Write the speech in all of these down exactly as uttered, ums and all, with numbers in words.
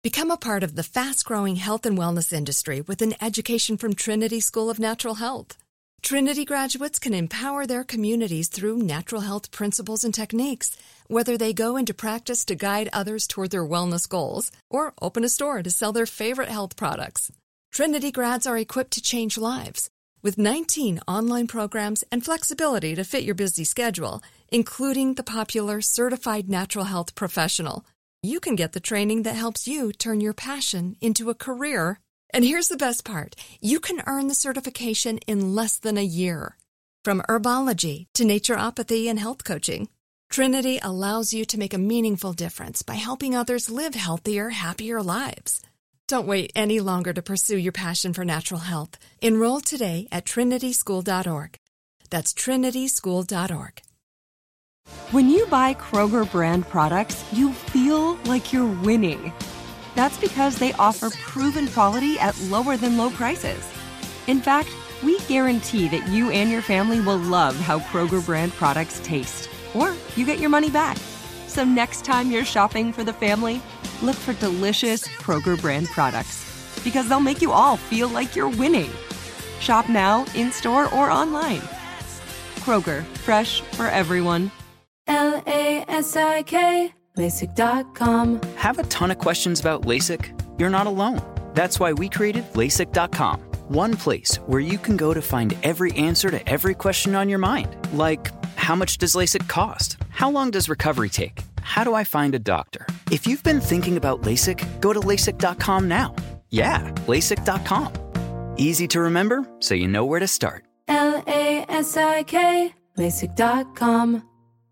Become a part of the fast-growing health and wellness industry with an education from Trinity School of Natural Health. Trinity graduates can empower their communities through natural health principles and techniques, whether they go into practice to guide others toward their wellness goals or open a store to sell their favorite health products. Trinity grads are equipped to change lives. With nineteen online programs and flexibility to fit your busy schedule, including the popular Certified Natural Health Professional, you can get the training that helps you turn your passion into a career. And here's the best part. You can earn the certification in less than a year. From herbology to naturopathy and health coaching, Trinity allows you to make a meaningful difference by helping others live healthier, happier lives. Don't wait any longer to pursue your passion for natural health. Enroll today at trinity school dot org. That's trinity school dot org. When you buy Kroger brand products, you feel like you're winning. That's because they offer proven quality at lower than low prices. In fact, we guarantee that you and your family will love how Kroger brand products taste, or you get your money back. So next time you're shopping for the family, look for delicious Kroger brand products, because they'll make you all feel like you're winning. Shop now, in-store, or online. Kroger, fresh for everyone. L A S I K, LASIK dot com. Have a ton of questions about LASIK? You're not alone. That's why we created LASIK dot com. One place where you can go to find every answer to every question on your mind. Like, how much does LASIK cost? How long does recovery take? How do I find a doctor? If you've been thinking about LASIK, go to LASIK dot com now. Yeah, LASIK dot com. Easy to remember, so you know where to start. L A S I K, LASIK dot com.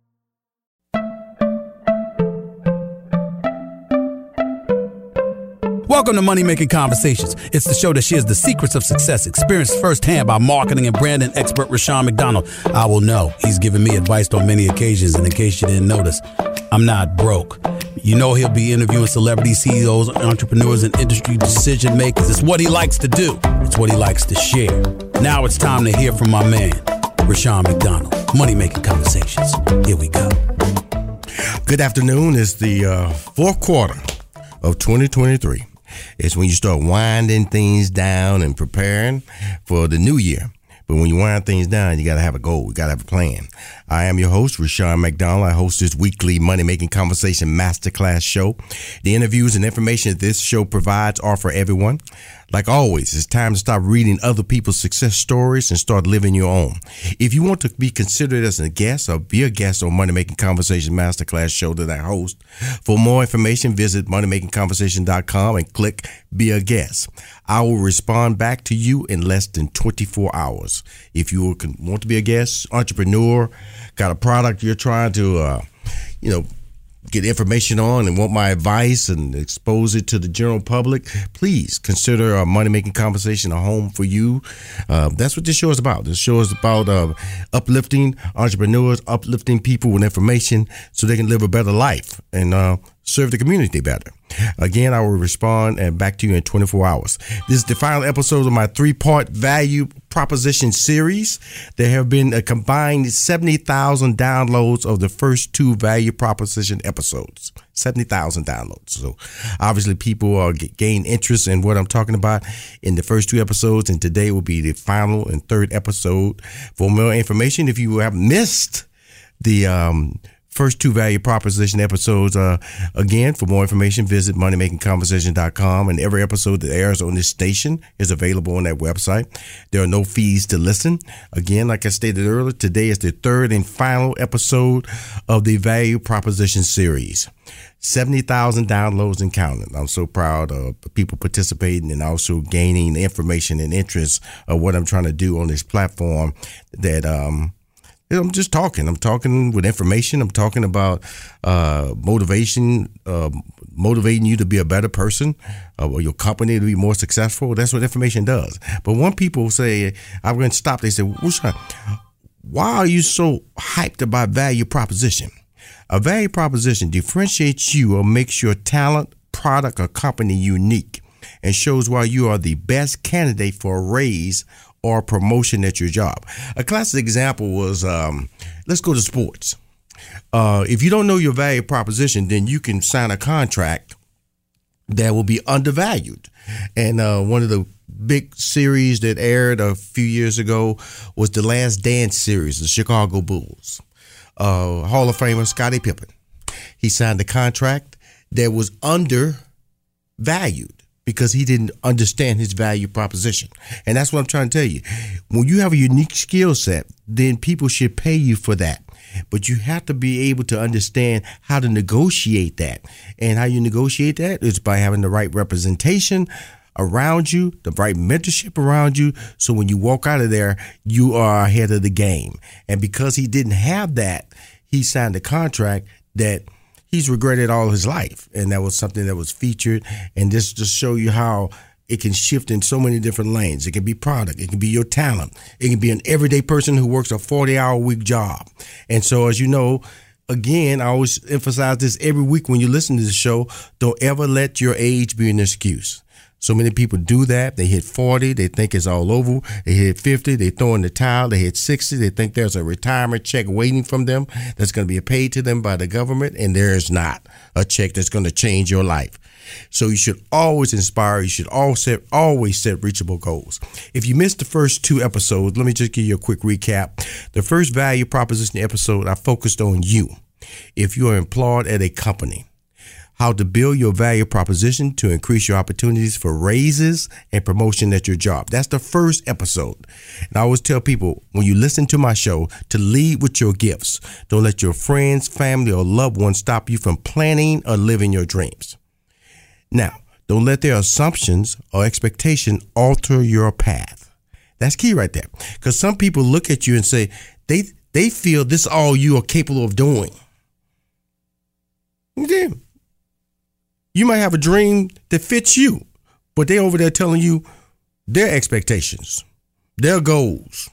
Welcome to Money Making Conversations. It's the show that shares the secrets of success, experienced firsthand by marketing and branding expert Rushion McDonald. I will know he's given me advice on many occasions, and in case you didn't notice, I'm not broke. You know he'll be interviewing celebrity C E Os, entrepreneurs, and industry decision makers. It's what he likes to do. It's what he likes to share. Now it's time to hear from my man, Rushion McDonald. Money Making Conversations. Here we go. Good afternoon. It's the uh, fourth quarter of twenty twenty-three. It's when you start winding things down and preparing for the new year. But when you wind things down, you got to have a goal. You got to have a plan. I am your host, Rushion McDonald. I host this weekly Money Making Conversation Masterclass show. The interviews and information that this show provides are for everyone. Like always, it's time to stop reading other people's success stories and start living your own. If you want to be considered as a guest or be a guest on Money Making Conversation Masterclass show that I host, for more information, visit money making conversation dot com and click Be a Guest. I will respond back to you in less than twenty-four hours. If you want to be a guest, entrepreneur, got a product you're trying to, uh, you know, get information on and want my advice and expose it to the general public, please consider a Money Making Conversation a home for you. Uh, that's what this show is about. This show is about uh, uplifting entrepreneurs, uplifting people with information so they can live a better life and uh, serve the community better. Again, I will respond and back to you in twenty-four hours. This is the final episode of my three-part value proposition series. There have been a combined seventy thousand downloads of the first two value proposition episodes. seventy thousand downloads. So obviously people are gain interest in what I'm talking about in the first two episodes, and today will be the final and third episode. For more information, if you have missed the um first two value proposition episodes, uh, again, for more information, visit money making conversation dot com. And every episode that airs on this station is available on that website. There are no fees to listen. Again, like I stated earlier, today is the third and final episode of the value proposition series. seventy thousand downloads and counting. I'm so proud of people participating and also gaining information and interest of what I'm trying to do on this platform that, um, I'm just talking. I'm talking with information. I'm talking about uh, motivation, uh, motivating you to be a better person, uh, or your company to be more successful. That's what information does. But when people say, I'm going to stop, they say, why are you so hyped about value proposition? A value proposition differentiates you or makes your talent, product, or company unique and shows why you are the best candidate for a raise or promotion at your job. A classic example was, um, let's go to sports. Uh, if you don't know your value proposition, then you can sign a contract that will be undervalued. And uh, one of the big series that aired a few years ago was the Last Dance series, the Chicago Bulls. Uh, Hall of Famer Scottie Pippen. He signed a contract that was undervalued because he didn't understand his value proposition. And that's what I'm trying to tell you. When you have a unique skill set, then people should pay you for that. But you have to be able to understand how to negotiate that. And how you negotiate that is by having the right representation around you, the right mentorship around you. So when you walk out of there, you are ahead of the game. And because he didn't have that, he signed a contract that he's regretted all his life. And that was something that was featured. And this just show you how it can shift in so many different lanes. It can be product. It can be your talent. It can be an everyday person who works a forty-hour week job. And so, as you know, again, I always emphasize this every week when you listen to the show, don't ever let your age be an excuse. So many people do that. They hit forty. They think it's all over. They hit fifty. They throw in the towel. They hit sixty. They think there's a retirement check waiting from them that's going to be paid to them by the government. And there is not a check that's going to change your life. So you should always inspire. You should always set, always set reachable goals. If you missed the first two episodes, let me just give you a quick recap. The first value proposition episode, I focused on you. If you are employed at a company, how to build your value proposition to increase your opportunities for raises and promotion at your job. That's the first episode. And I always tell people, when you listen to my show, to lead with your gifts. Don't let your friends, family, or loved ones stop you from planning or living your dreams. Now, don't let their assumptions or expectation alter your path. That's key right there. Because some people look at you and say, they they feel this is all you are capable of doing. Yeah. You might have a dream that fits you, but they're over there telling you their expectations, their goals.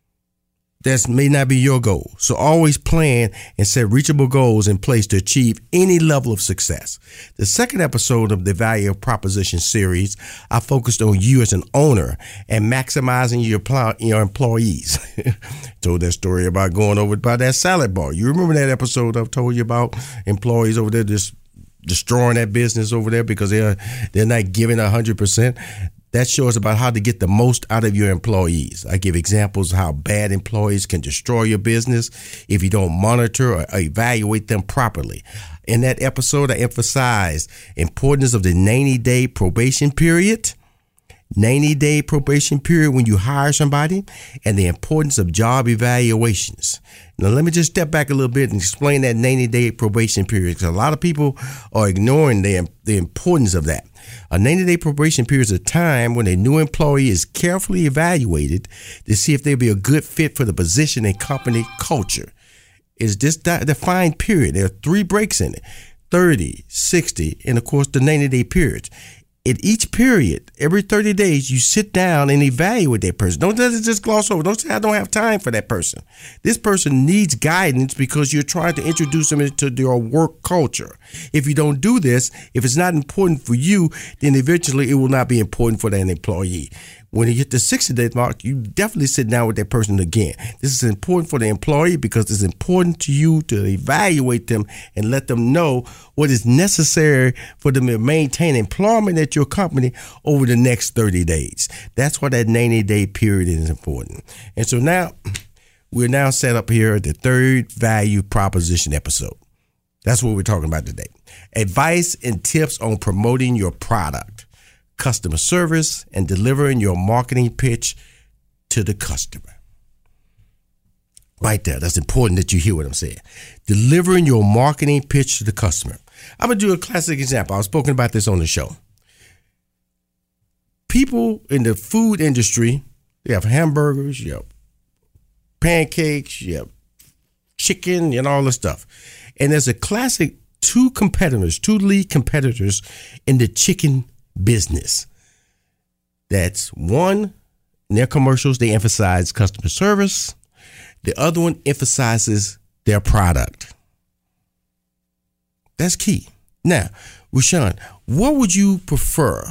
That may not be your goal. So always plan and set reachable goals in place to achieve any level of success. The second episode of the Value Proposition series, I focused on you as an owner and maximizing your, pl- your employees. Told that story about going over by that salad bar. You remember that episode I've told you about employees over there just destroying that business over there because they're they're not giving a hundred percent. That shows about how to get the most out of your employees. I give examples of how bad employees can destroy your business if you don't monitor or evaluate them properly. In that episode, I emphasized importance of the ninety-day probation period, ninety-day probation period when you hire somebody, and the importance of job evaluations. Now, let me just step back a little bit and explain that ninety-day probation period, because a lot of people are ignoring the, the importance of that. A ninety-day probation period is a time when a new employee is carefully evaluated to see if they'll be a good fit for the position and company culture. It's this defined period. There are three breaks in it, thirty, sixty, and of course the ninety-day period. At each period, every thirty days, you sit down and evaluate that person. Don't just gloss over. Don't say, I don't have time for that person. This person needs guidance because you're trying to introduce them into your work culture. If you don't do this, if it's not important for you, then eventually it will not be important for that employee. When you hit the sixty-day mark, you definitely sit down with that person again. This is important for the employee because it's important to you to evaluate them and let them know what is necessary for them to maintain employment at your company over the next thirty days. That's why that ninety-day period is important. And so now, we're now set up here at the third value proposition episode. That's what we're talking about today. Advice and tips on promoting your product, customer service, and delivering your marketing pitch to the customer. Right there. That's important that you hear what I'm saying. Delivering your marketing pitch to the customer. I'm going to do a classic example. I've spoken about this on the show. People in the food industry, they have hamburgers, you have pancakes, you have chicken, and all this stuff. And there's a classic two competitors, two lead competitors in the chicken business. That's one, in their commercials, they emphasize customer service. The other one emphasizes their product. That's key. Now, Rushion, what would you prefer?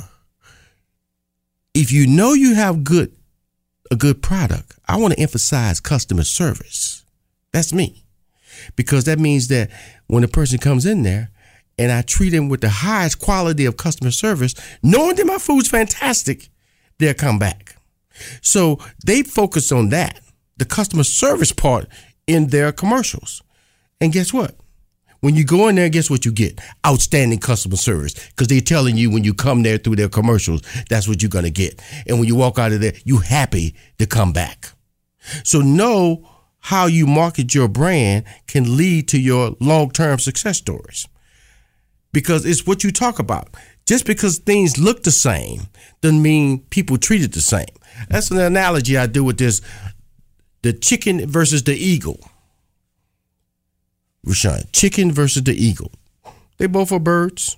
If you know you have good a good product, I want to emphasize customer service. That's me. Because that means that when a person comes in there and I treat them with the highest quality of customer service, knowing that my food's fantastic, they'll come back. So they focus on that, the customer service part in their commercials. And guess what? When you go in there, guess what you get? Outstanding customer service, because they're telling you when you come there through their commercials, that's what you're going to get. And when you walk out of there, you happy to come back. So know how you market your brand can lead to your long-term success stories, because it's what you talk about. Just because things look the same doesn't mean people treat it the same. That's an analogy I do with this, the chicken versus the eagle. Rushion, chicken versus the eagle. They both are birds.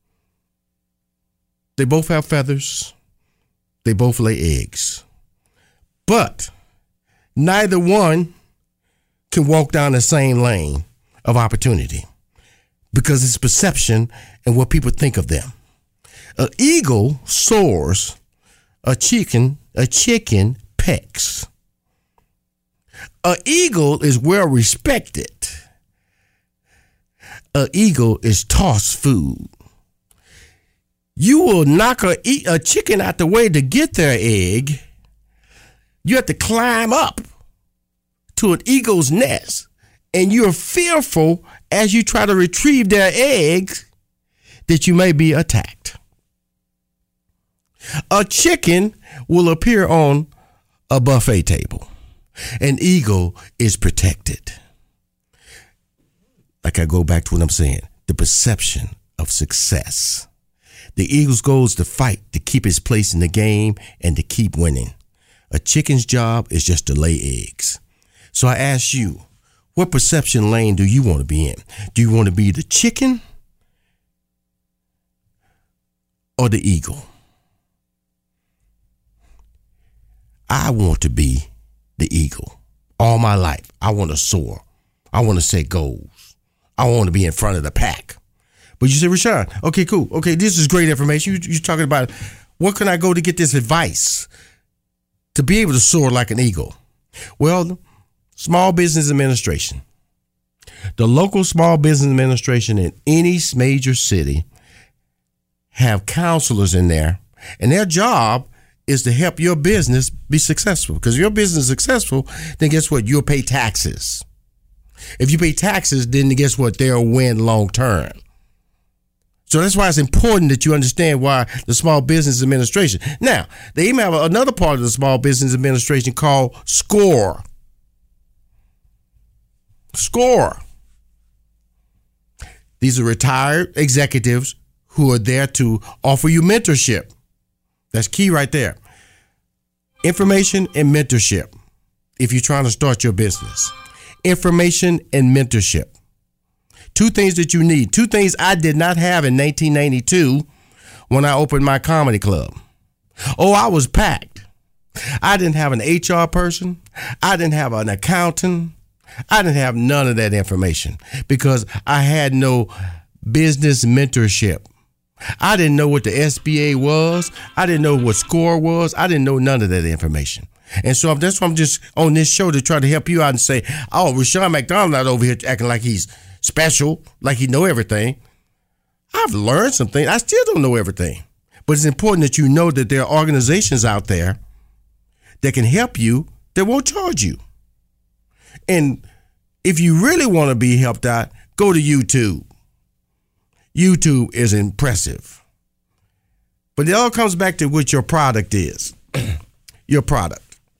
They both have feathers. They both lay eggs. But neither one can walk down the same lane of opportunity, because it's perception and what people think of them. An eagle soars. A chicken, a chicken pecks. An eagle is well respected. An eagle is tossed food. You will knock a, a chicken out the way to get their egg. You have to climb up to an eagle's nest, and you're fearful as you try to retrieve their eggs that you may be attacked. A chicken will appear on a buffet table. An eagle is protected. Like I go back to what I'm saying, the perception of success. The eagle's goal is to fight, to keep his place in the game, and to keep winning. A chicken's job is just to lay eggs. So I ask you, what perception lane do you want to be in? Do you want to be the chicken or the eagle? I want to be the eagle all my life. I want to soar. I want to set goals. I want to be in front of the pack. But you say, Rushion, okay, cool. Okay, this is great information. You, you're talking about where can I go to get this advice to be able to soar like an eagle? Well, Small Business Administration. The local Small Business Administration in any major city have counselors in there, and their job is to help your business be successful. Because if your business is successful, then guess what? You'll pay taxes. If you pay taxes, then guess what? They'll win long term. So that's why it's important that you understand why the Small Business Administration. Now, they even have another part of the Small Business Administration called SCORE. SCORE. These are retired executives who are there to offer you mentorship. That's key right there. Information and mentorship if you're trying to start your business. Information and mentorship. Two things that you need. Two things I did not have in nineteen ninety-two when I opened my comedy club. Oh, I was packed. I didn't have an H R person. I didn't have an accountant. I didn't have none of that information because I had no business mentorship. I didn't know what the S B A was. I didn't know what SCORE was. I didn't know none of that information. And so that's why I'm just on this show to try to help you out and say, oh, Rushion McDonald not over here acting like he's special, like he know everything. I've learned some things. I still don't know everything. But it's important that you know that there are organizations out there that can help you that won't charge you. And if you really want to be helped out, go to YouTube. YouTube is impressive. But it all comes back to what your product is. Your product.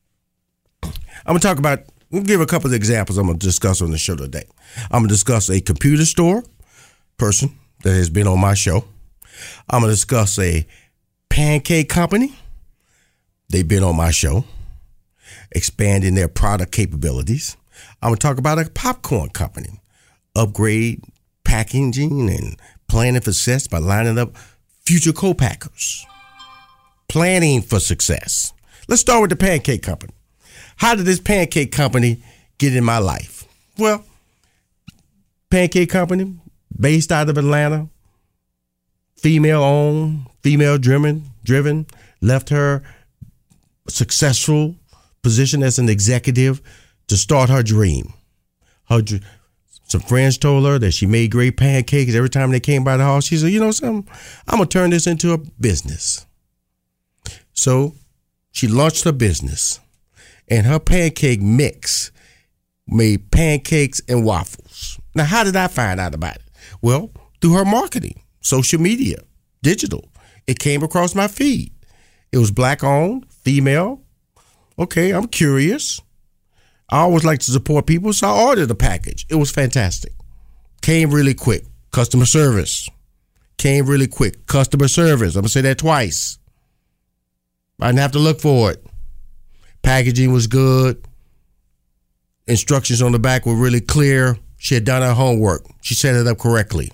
I'm going to talk about, I'm going to give a couple of examples I'm going to discuss on the show today. I'm going to discuss a computer store person that has been on my show. I'm going to discuss a pancake company. They've been on my show, expanding their product capabilities. I'm going to talk about a popcorn company, upgrade packaging and planning for success by lining up future co-packers. Planning for success. Let's start with the pancake company. How did this pancake company get in my life? Well, pancake company based out of Atlanta, female owned, female driven, driven, left her successful position as an executive to start her dream. Her Some friends told her that she made great pancakes every time they came by the house. She said, you know something? I'm going to turn this into a business. So she launched her business, and her pancake mix made pancakes and waffles. Now, how did I find out about it? Well, through her marketing, social media, digital. It came across my feed. It was black-owned, female. Okay, I'm curious. I always like to support people, so I ordered a package. It was fantastic. Came really quick. Customer service. Came really quick. Customer service. I'm going to say that twice. I didn't have to look for it. Packaging was good. Instructions on the back were really clear. She had done her homework. She set it up correctly.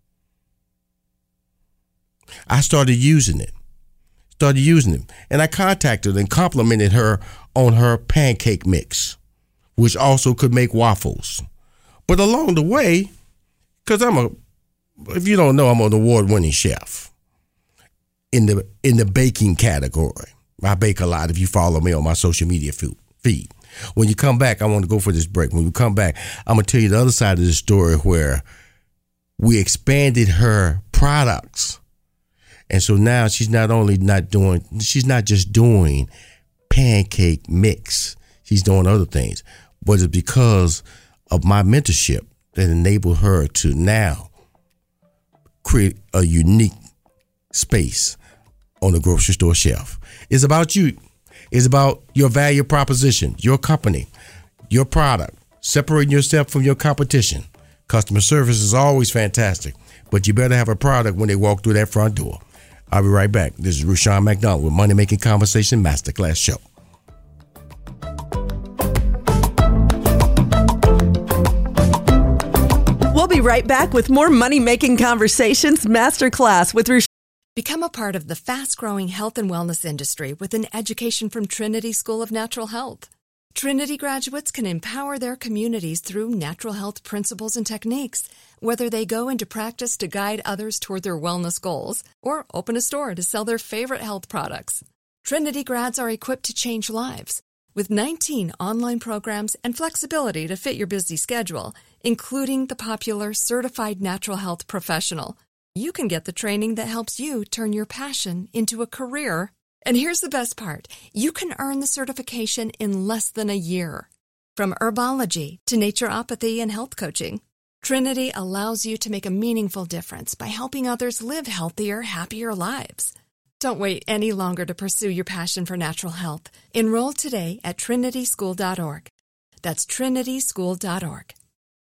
I started using it. Started using it. And I contacted and complimented her on her pancake mix, which also could make waffles. But along the way, because I'm a, if you don't know, I'm an award-winning chef in the in the baking category. I bake a lot if you follow me on my social media feed. When you come back, I want to go for this break. When we come back, I'm going to tell you the other side of the story where we expanded her products. And so now she's not only not doing, she's not just doing pancake mix. She's doing other things. But it's because of my mentorship that enabled her to now create a unique space on the grocery store shelf. It's about you. It's about your value proposition, your company, your product, separating yourself from your competition. Customer service is always fantastic, but you better have a product when they walk through that front door. I'll be right back. This is Rushion McDonald with Money Making Conversation Masterclass Show. We'll be right back with more Money Making Conversations Masterclass with Rushion. Become a part of the fast-growing health and wellness industry with an education from Trinity School of Natural Health. Trinity graduates can empower their communities through natural health principles and techniques, whether they go into practice to guide others toward their wellness goals or open a store to sell their favorite health products. Trinity grads are equipped to change lives with nineteen online programs and flexibility to fit your busy schedule, including the popular Certified Natural Health Professional. You can get the training that helps you turn your passion into a career. And here's the best part. You can earn the certification in less than a year. From herbology to naturopathy and health coaching, Trinity allows you to make a meaningful difference by helping others live healthier, happier lives. Don't wait any longer to pursue your passion for natural health. Enroll today at trinity school dot org. That's trinity school dot org.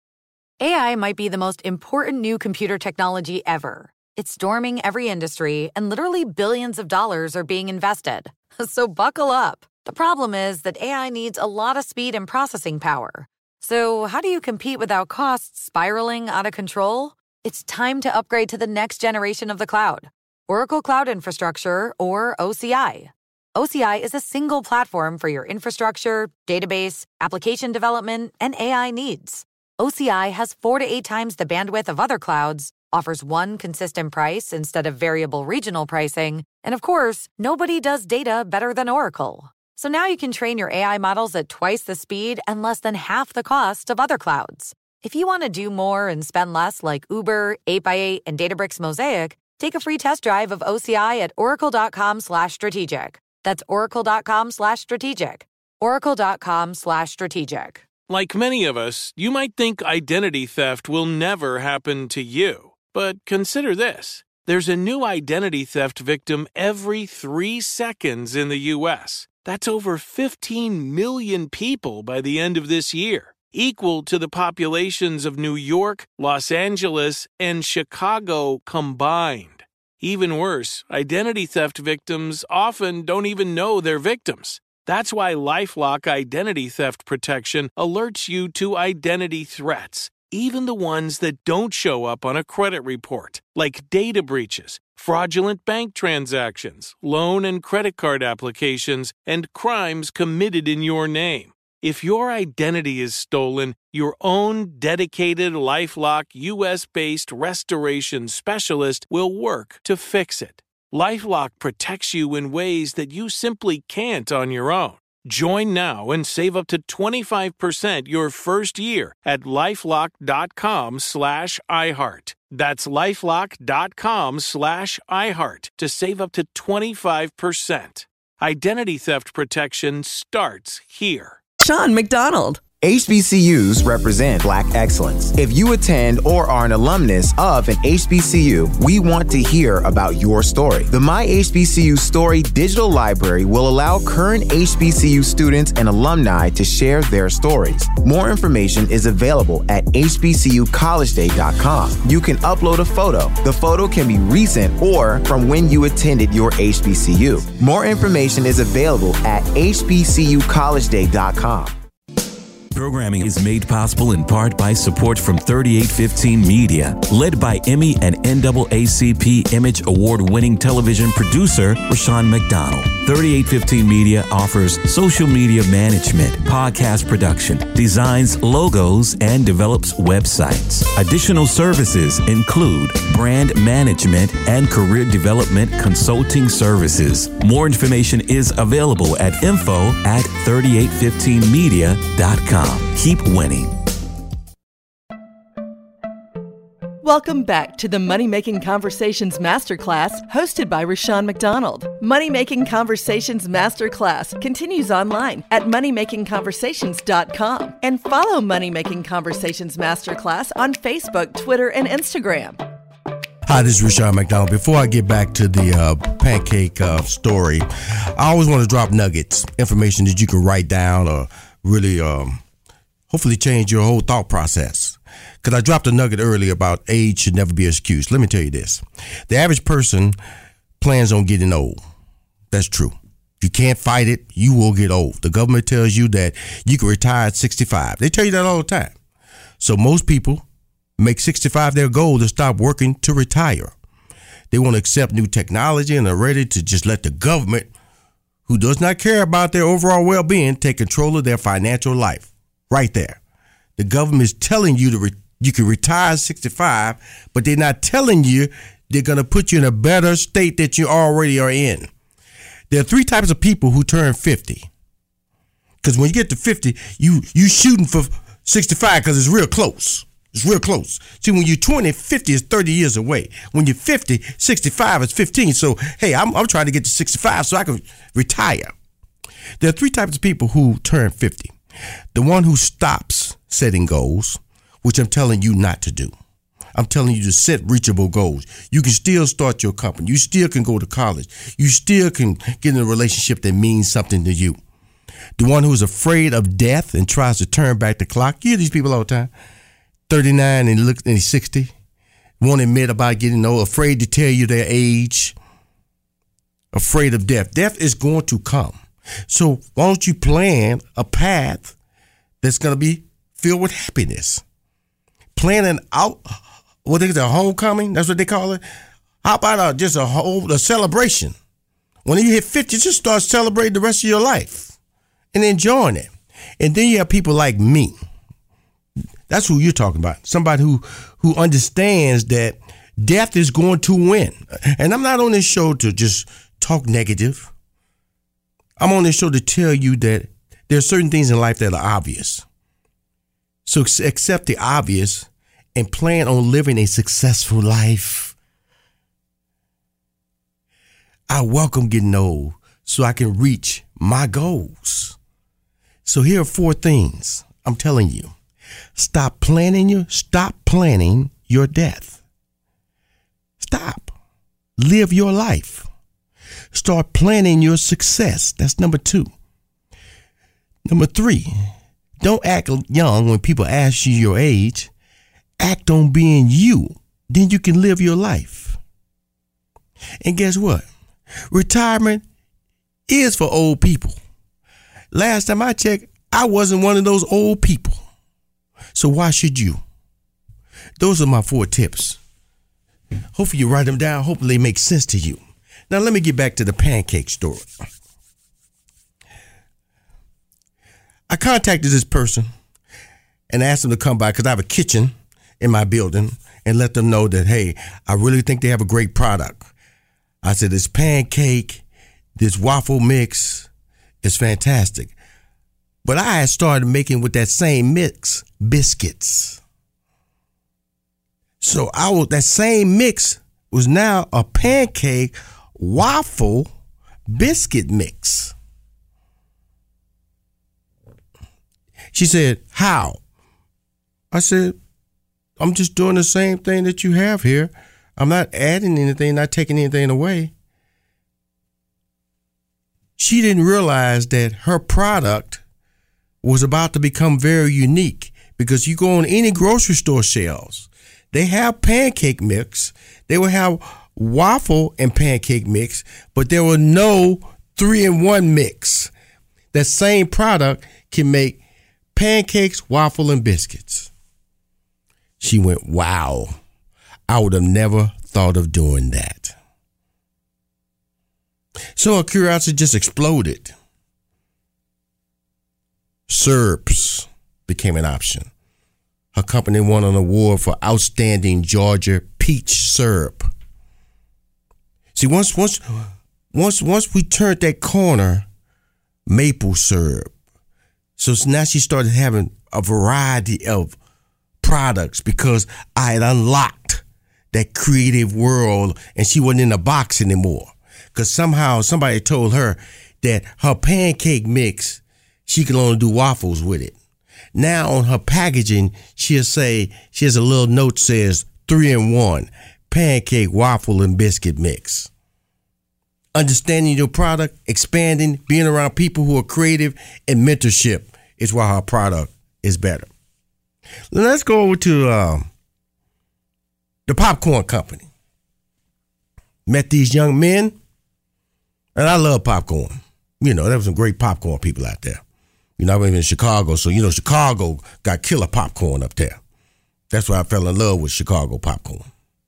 A I might be the most important new computer technology ever. It's storming every industry, and literally billions of dollars are being invested. So buckle up. The problem is that A I needs a lot of speed and processing power. So how do you compete without costs spiraling out of control? It's time to upgrade to the next generation of the cloud. Oracle Cloud Infrastructure, or O C I. O C I is a single platform for your infrastructure, database, application development, and A I needs. O C I has four to eight times the bandwidth of other clouds, offers one consistent price instead of variable regional pricing, and of course, nobody does data better than Oracle. So now you can train your A I models at twice the speed and less than half the cost of other clouds. If you want to do more and spend less like Uber, eight by eight, and Databricks Mosaic, take a free test drive of O C I at oracle.com slash strategic. That's oracle.com slash strategic. oracle.com slash strategic. Like many of us, you might think identity theft will never happen to you. But consider this. There's a new identity theft victim every three seconds in the U S. That's over fifteen million people by the end of this year, equal to the populations of New York, Los Angeles, and Chicago combined. Even worse, identity theft victims often don't even know they're victims. That's why LifeLock Identity Theft Protection alerts you to identity threats, even the ones that don't show up on a credit report, like data breaches, fraudulent bank transactions, loan and credit card applications, and crimes committed in your name. If your identity is stolen, your own dedicated LifeLock U S-based restoration specialist will work to fix it. LifeLock protects you in ways that you simply can't on your own. Join now and save up to twenty-five percent your first year at LifeLock.com slash iHeart. That's LifeLock.com slash iHeart to save up to twenty-five percent. Identity theft protection starts here. Sean McDonald. H B C Us represent Black excellence. If you attend or are an alumnus of an H B C U, we want to hear about your story. The My H B C U Story digital library will allow current H B C U students and alumni to share their stories. More information is available at H B C U college day dot com. You can upload a photo. The photo can be recent or from when you attended your H B C U. More information is available at H B C U college day dot com. Programming is made possible in part by support from thirty-eight fifteen Media, led by Emmy and N double A C P Image Award-winning television producer Rashawn McDonald. thirty-eight fifteen Media offers social media management, podcast production, designs logos, and develops websites. Additional services include brand management and career development consulting services. More information is available at info at thirty-eight fifteen media dot com. Keep winning. Welcome back to the Money Making Conversations Masterclass, hosted by Rashawn McDonald. Money Making Conversations Masterclass continues online at money making conversations dot com and follow Money Making Conversations Masterclass on Facebook, Twitter, and Instagram. Hi, this is Rashawn McDonald. Before I get back to the uh, pancake uh, story, I always want to drop nuggets, information that you can write down or really um, hopefully change your whole thought process. Because I dropped a nugget earlier about age should never be an excuse. Let me tell you this. The average person plans on getting old. That's true. If you can't fight it, you will get old. The government tells you that you can retire at sixty-five. They tell you that all the time. So most people make sixty-five their goal to stop working to retire. They want to accept new technology and are ready to just let the government, who does not care about their overall well-being, take control of their financial life. Right there. The government is telling you to re- you can retire at sixty-five, but they're not telling you they're going to put you in a better state that you already are in. There are three types of people who turn fifty. Because when you get to fifty, you you shooting for sixty-five because it's real close. It's real close. See, when you're twenty, fifty is thirty years away. When you're fifty, sixty-five is fifteen. So, hey, I'm, I'm trying to get to sixty-five so I can retire. There are three types of people who turn fifty. The one who stops setting goals, which I'm telling you not to do. I'm telling you to set reachable goals. You can still start your company. You still can go to college. You still can get in a relationship that means something to you. The one who is afraid of death and tries to turn back the clock. You hear these people all the time. thirty-nine and look and he's sixty. Won't admit about getting old. Afraid to tell you their age. Afraid of death. Death is going to come. So why don't you plan a path that's going to be filled with happiness? Planning out, what is it, a homecoming? That's what they call it. How about a, just a whole a celebration? When you hit fifty, just start celebrating the rest of your life and enjoying it. And then you have people like me. That's who you're talking about. Somebody who who understands that death is going to win. And I'm not on this show to just talk negative. I'm on this show to tell you that there are certain things in life that are obvious. So accept the obvious and plan on living a successful life. I welcome getting old so I can reach my goals. So here are four things I'm telling you. Stop planning your, stop planning your death. Stop. Live your life. Start planning your success. That's number two. Number three, don't act young when people ask you your age. Act on being you. Then you can live your life. And guess what? Retirement is for old people. Last time I checked, I wasn't one of those old people. So why should you? Those are my four tips. Hopefully you write them down. Hopefully they make sense to you. Now let me get back to the pancake story. I contacted this person and asked them to come by because I have a kitchen in my building and let them know that, hey, I really think they have a great product. I said, this pancake, this waffle mix is fantastic. But I had started making with that same mix biscuits. So I was that same mix was now a pancake waffle biscuit mix. She said, "How?" I said, "I'm just doing the same thing that you have here. I'm not adding anything, not taking anything away." She didn't realize that her product was about to become very unique, because you go on any grocery store shelves, they have pancake mix, they will have waffle and pancake mix, but there were no three-in-one mix. That same product can make pancakes, waffle, and biscuits. She went, "Wow, I would have never thought of doing that." So her curiosity just exploded. Syrups became an option. Her company won an award for outstanding Georgia peach syrup. See, once once once once we turned that corner, maple syrup. So now she started having a variety of products, because I had unlocked that creative world and she wasn't in a box anymore. Because somehow somebody told her that her pancake mix, she can only do waffles with it. Now on her packaging, she'll say, she has a little note says three in one, pancake, waffle, and biscuit mix. Understanding your product, expanding, being around people who are creative, and mentorship is why her product is better. Now let's go over to um, the popcorn company. Met these young men, and I love popcorn. You know, there were some great popcorn people out there. You know, I was in Chicago, so, you know, Chicago got killer popcorn up there. That's why I fell in love with Chicago popcorn.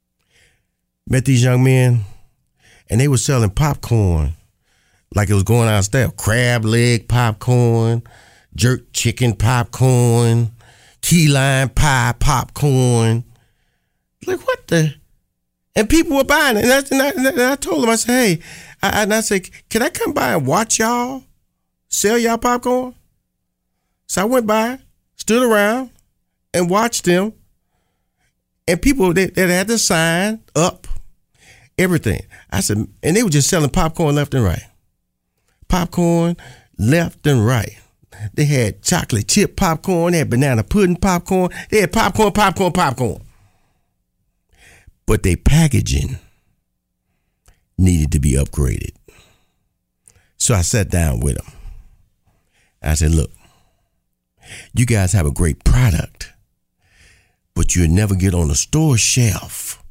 Met these young men, and they were selling popcorn like it was going out of style. Crab leg popcorn, jerk chicken popcorn, key lime pie popcorn. Like, what the? And people were buying it. And I, and I, and I told them, I said, hey, I, and I said, can I come by and watch y'all sell y'all popcorn? So I went by, stood around, and watched them. And people that, that had the sign up, everything. I said, and they were just selling popcorn left and right. Popcorn left and right. They had chocolate chip popcorn, they had banana pudding popcorn, they had popcorn, popcorn, popcorn. But their packaging needed to be upgraded. So I sat down with them. I said, look, you guys have a great product, but you'll never get on the store shelf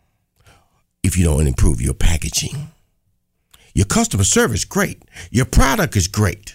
if you don't improve your packaging. Your customer service is great. Your product is great.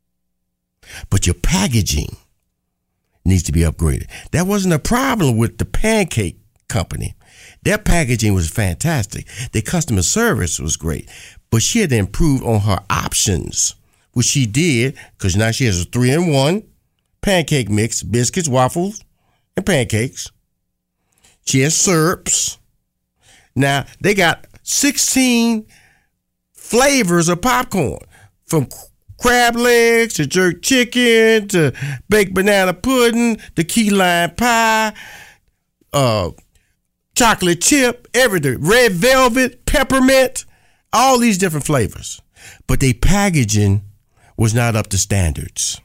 But your packaging needs to be upgraded. That wasn't a problem with the pancake company. Their packaging was fantastic. Their customer service was great. But she had to improve on her options, which she did, because now she has a three-in-one pancake mix, biscuits, waffles, and pancakes. She has syrups. Now, they got sixteen flavors of popcorn, from crab legs to jerk chicken to baked banana pudding to key lime pie, uh, chocolate chip, everything, red velvet, peppermint, all these different flavors. But their packaging was not up to standards.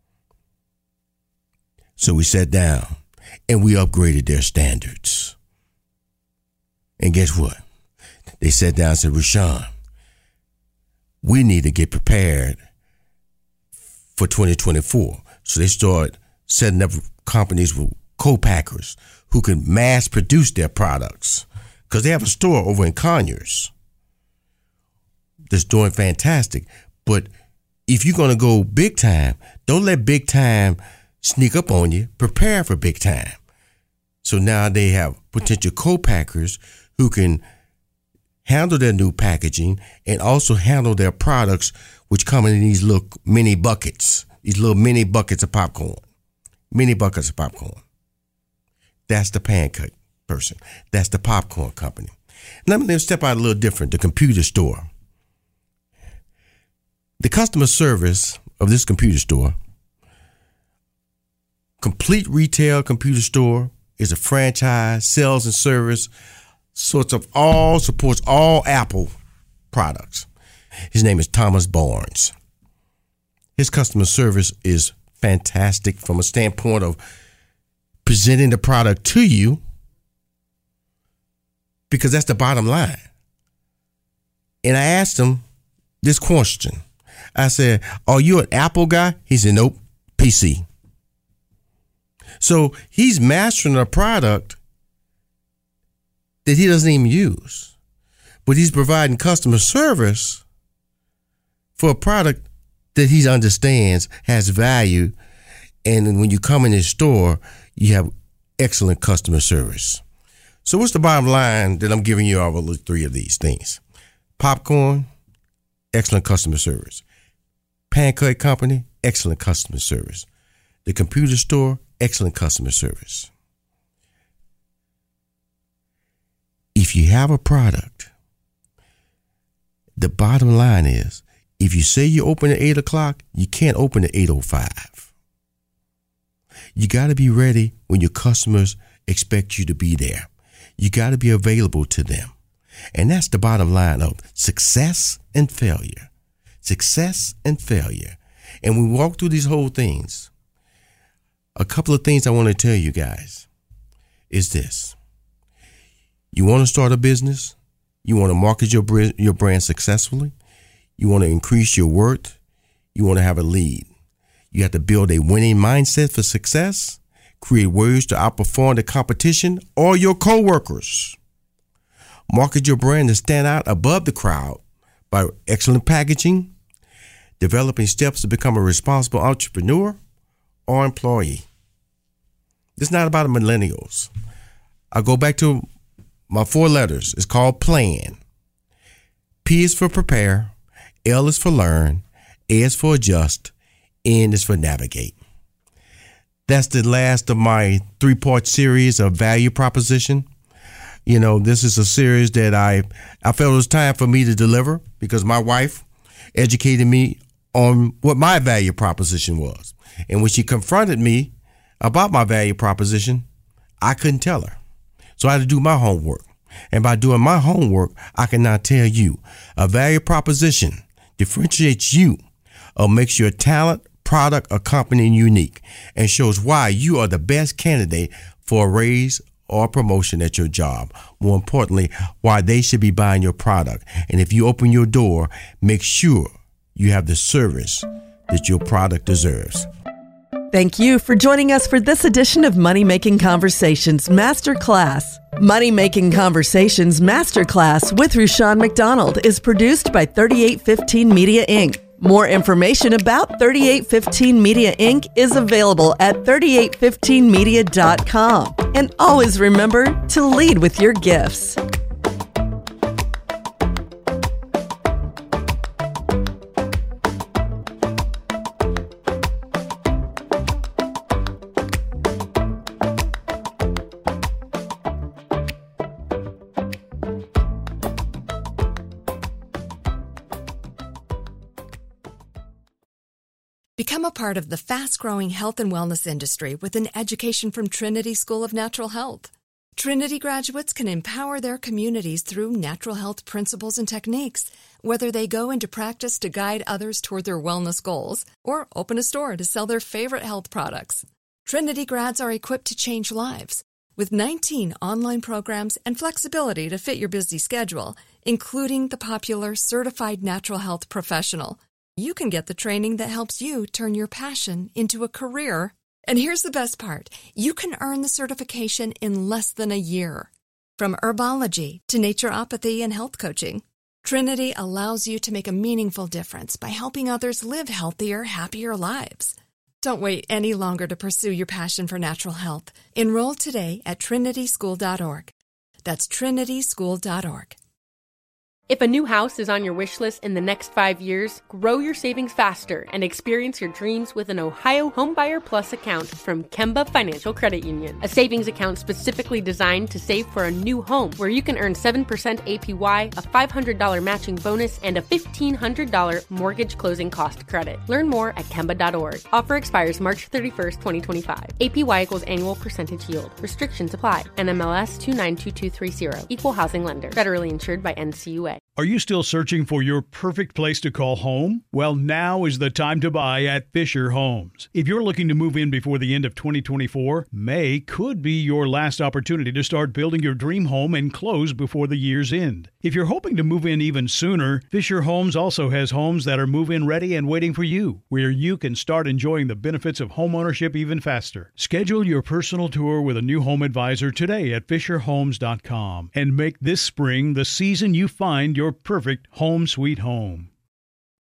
So we sat down and we upgraded their standards. And guess what? They sat down and said, Rushion, we need to get prepared for twenty twenty-four. So they started setting up companies with co-packers who can mass produce their products, because they have a store over in Conyers that's doing fantastic. But if you're going to go big time, don't let big time sneak up on you. Prepare for big time. So now they have potential co-packers who can handle their new packaging and also handle their products, which come in these little mini buckets, these little mini buckets of popcorn, mini buckets of popcorn. That's the pancake person. That's the popcorn company. Let me step out a little different. The computer store. The customer service of this computer store complete retail computer store, is a franchise, sales and service, sorts of all, supports all Apple products. His name is Thomas Barnes. His customer service is fantastic from a standpoint of presenting the product to you, because that's the bottom line. And I asked him this question. I said, are you an Apple guy? He said, nope, P C. So he's mastering a product that he doesn't even use, but he's providing customer service for a product that he understands has value. And when you come in his store, you have excellent customer service. So what's the bottom line that I'm giving you all of the three of these things? Popcorn, excellent customer service. Pancake Company, excellent customer service. The computer store, excellent customer service. If you have a product, the bottom line is, if you say you open at eight o'clock, you can't open at eight oh five. You got to be ready when your customers expect you to be there. You got to be available to them. And that's the bottom line of success and failure. Success and failure. And we walk through these whole things. A couple of things I want to tell you guys is this. You want to start a business? You want to market your brand, your brand successfully? You want to increase your worth? You want to have a lead? You have to build a winning mindset for success, create ways to outperform the competition or your coworkers. Market your brand to stand out above the crowd by excellent packaging, developing steps to become a responsible entrepreneur or employee. It's not about the millennials. I go back to my four letters. It's called PLAN. P is for prepare, L is for learn, A is for adjust, N is for navigate. That's the last of my three-part series of value proposition. You know, this is a series that I, I felt it was time for me to deliver because my wife educated me on what my value proposition was. And when she confronted me about my value proposition, I couldn't tell her. So I had to do my homework. And by doing my homework, I can now tell you a value proposition differentiates you or makes your talent, product, or company unique and shows why you are the best candidate for a raise or promotion at your job. More importantly, why they should be buying your product. And if you open your door, make sure you have the service that your product deserves. Thank you for joining us for this edition of Money Making Conversations Masterclass. Money Making Conversations Masterclass with Rushion McDonald is produced by thirty-eight fifteen Media Incorporated. More information about thirty-eight fifteen Media Incorporated is available at thirty-eight fifteen media dot com. And always remember to lead with your gifts. Become a part of the fast-growing health and wellness industry with an education from Trinity School of Natural Health. Trinity graduates can empower their communities through natural health principles and techniques, whether they go into practice to guide others toward their wellness goals or open a store to sell their favorite health products. Trinity grads are equipped to change lives with nineteen online programs and flexibility to fit your busy schedule, including the popular Certified Natural Health Professional. You can get the training that helps you turn your passion into a career. And here's the best part. You can earn the certification in less than a year. From herbology to naturopathy and health coaching, Trinity allows you to make a meaningful difference by helping others live healthier, happier lives. Don't wait any longer to pursue your passion for natural health. Enroll today at trinity school dot org. That's trinity school dot org. If a new house is on your wish list in the next five years, grow your savings faster and experience your dreams with an Ohio Homebuyer Plus account from Kemba Financial Credit Union. A savings account specifically designed to save for a new home, where you can earn seven percent A P Y, a five hundred dollars matching bonus, and a fifteen hundred dollars mortgage closing cost credit. Learn more at Kemba dot org. Offer expires March thirty-first, twenty twenty-five. A P Y equals annual percentage yield. Restrictions apply. N M L S two nine two two three zero. Equal housing lender. Federally insured by N C U A. Are you still searching for your perfect place to call home? Well, now is the time to buy at Fisher Homes. If you're looking to move in before the end of twenty twenty-four, May could be your last opportunity to start building your dream home and close before the year's end. If you're hoping to move in even sooner, Fisher Homes also has homes that are move-in ready and waiting for you, where you can start enjoying the benefits of homeownership even faster. Schedule your personal tour with a new home advisor today at fisher homes dot com and make this spring the season you find your perfect home sweet home.